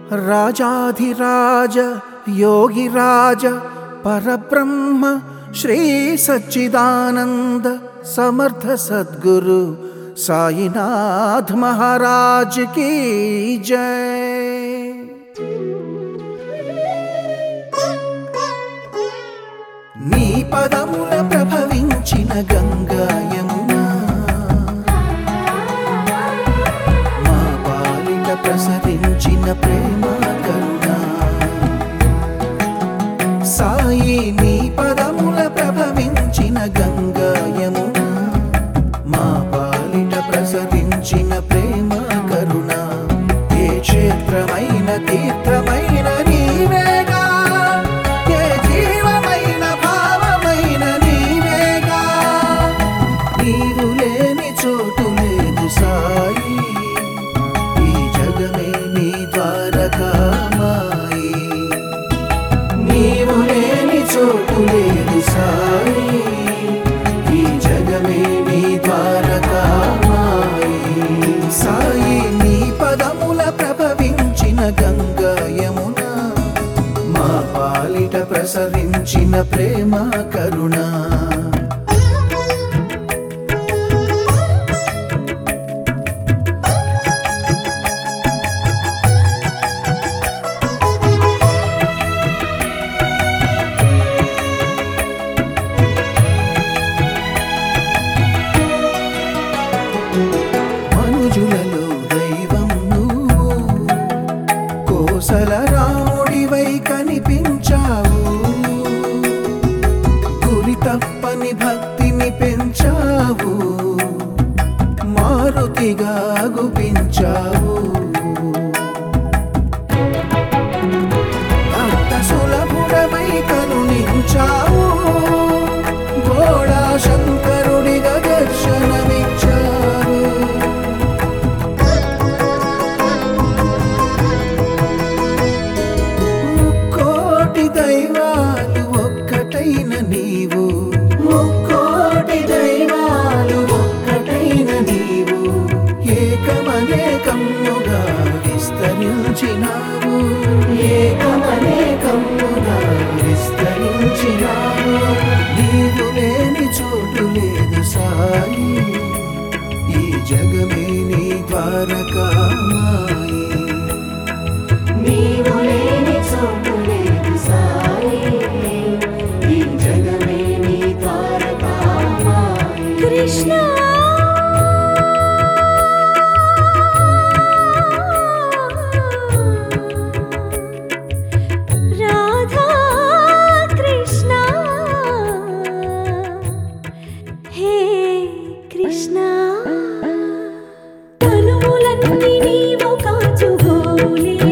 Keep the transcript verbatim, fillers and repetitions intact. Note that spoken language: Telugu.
రాజాధిరాజ యోగిరాజ పరబ్రహ్మ శ్రీ సచ్చిదానంద సమర్థ సద్గురు సాయినాథ్ మహారాజ్ की जय। నీ పదముల ప్రభవించిన గంగా యమునా మా పాలిట ప్రసరించిన ప్రేమ కరుణ సాయి నీ పదముల ప్రభవించిన గంగా యమునా మా పాలిట ప్రసరించిన ప్రేమ కరుణ ఏ క్షేత్రమైన తీర్థమైన నీవేగా ఏ జీవమైన భావమైన నీవేగా నీవు లేని చోటు లేదు సాయి ఈ జగమే నీ ద్వారకామాయి నీవు లేని చోటు లేదు సాయి ఈ జగమే నీ ద్వారకామాయి సాయి నీ పదముల ప్రభవించిన గంగా యమునా మా పాలిట ప్రసరించిన ప్రేమ కరుణ మనుజులలో దైవం నువ్వు కోసల రాముడివై కనిపించావు గురి తప్పని భక్తిని పెంచావు మారుతిగా గుపించావు అంత సులభుడమై కరుణించావు గోడా శంకరుడిగా దర్శనమిచ్చావు ముక్కోటి దైవాలు ఒక్కటైన నీవు ముక్కోటి దైవాలు ఒక్కటైన నీవు ఏకమనేకముగా విస్తరించినావు ఏకమనేకముగా విస్తరించినావు నీవు లేని చోటు లేదు సాయి ఈ జగమే నీ ద్వారకామాయి నీవు లేని చోటు లేదు సాయి ఈ జగమే నీ ద్వారకామాయి కృష్ణ రాధా కృష్ణ హే కృష్ణ తనువులన్నీ నీవు కాచుకోలే